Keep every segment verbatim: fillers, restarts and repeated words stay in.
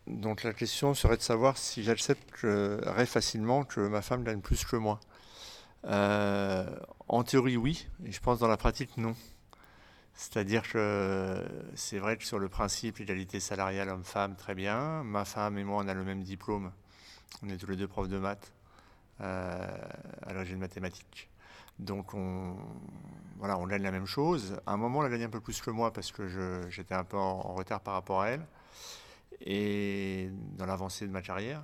Donc la question serait de savoir si j'accepterais facilement que ma femme gagne plus que moi. Euh, En théorie, oui, et je pense dans la pratique, non. C'est-à-dire que c'est vrai que sur le principe, l'égalité salariale homme-femme, très bien. Ma femme et moi, on a le même diplôme. On est tous les deux profs de maths, euh, à l'origine mathématiques. Donc on, voilà, on gagne la même chose. À un moment, elle a gagné un peu plus que moi parce que je- j'étais un peu en, en retard par rapport à elle et dans l'avancée de ma carrière.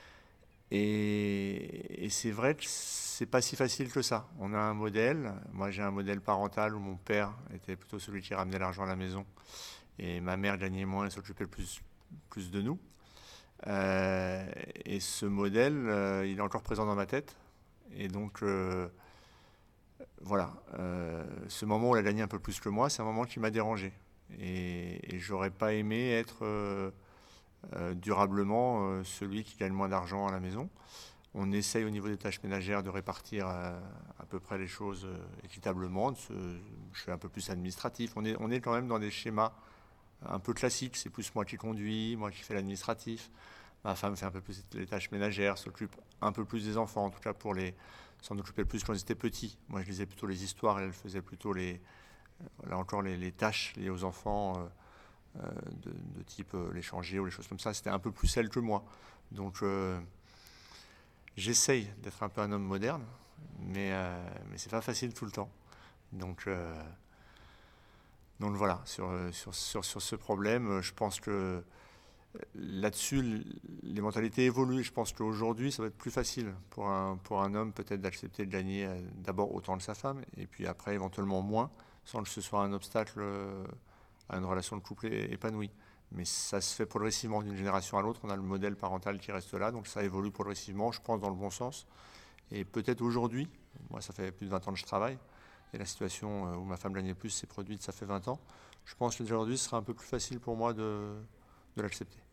Et, et c'est vrai que c'est pas si facile que ça. On a un modèle. Moi, j'ai un modèle parental où mon père était plutôt celui qui ramenait l'argent à la maison et ma mère gagnait moins et s'occupait plus, plus de nous. Euh, et ce modèle, euh, il est encore présent dans ma tête. Et donc, euh, voilà, euh, ce moment où elle a gagné un peu plus que moi, c'est un moment qui m'a dérangé. Et, et j'aurais pas aimé être euh, euh, durablement euh, celui qui gagne moins d'argent à la maison. On essaye au niveau des tâches ménagères de répartir euh, à peu près les choses euh, équitablement. De se- je fais un peu plus administratif. On est, on est quand même dans des schémas un peu classiques. C'est plus moi qui conduis, moi qui fais l'administratif. Ma femme fait un peu plus les tâches ménagères, s'occupe un peu plus des enfants, en tout cas pour les s'en occuper plus quand ils étaient petits. Moi, je lisais plutôt les histoires, et elle faisait plutôt les, là encore, les, les tâches liées aux enfants euh, euh, de, de type euh, les changer ou les choses comme ça. C'était un peu plus elle que moi. Donc, euh, j'essaye d'être un peu un homme moderne, mais, euh, mais c'est pas facile tout le temps. Donc, euh, donc voilà, sur, sur, sur, sur ce problème, je pense que là-dessus, les mentalités évoluent. Je pense qu'aujourd'hui, ça va être plus facile pour un, pour un homme peut-être d'accepter de gagner euh, d'abord autant que sa femme, et puis après éventuellement moins, sans que ce soit un obstacle euh, à une relation de couple é- épanouie. Mais ça se fait progressivement d'une génération à l'autre. On a le modèle parental qui reste là, donc ça évolue progressivement, je pense, dans le bon sens. Et peut-être aujourd'hui, moi ça fait plus de vingt ans que je travaille, et la situation euh, où ma femme gagnait plus s'est produite, ça fait vingt ans. Je pense que aujourd'hui, ce sera un peu plus facile pour moi de, de l'accepter.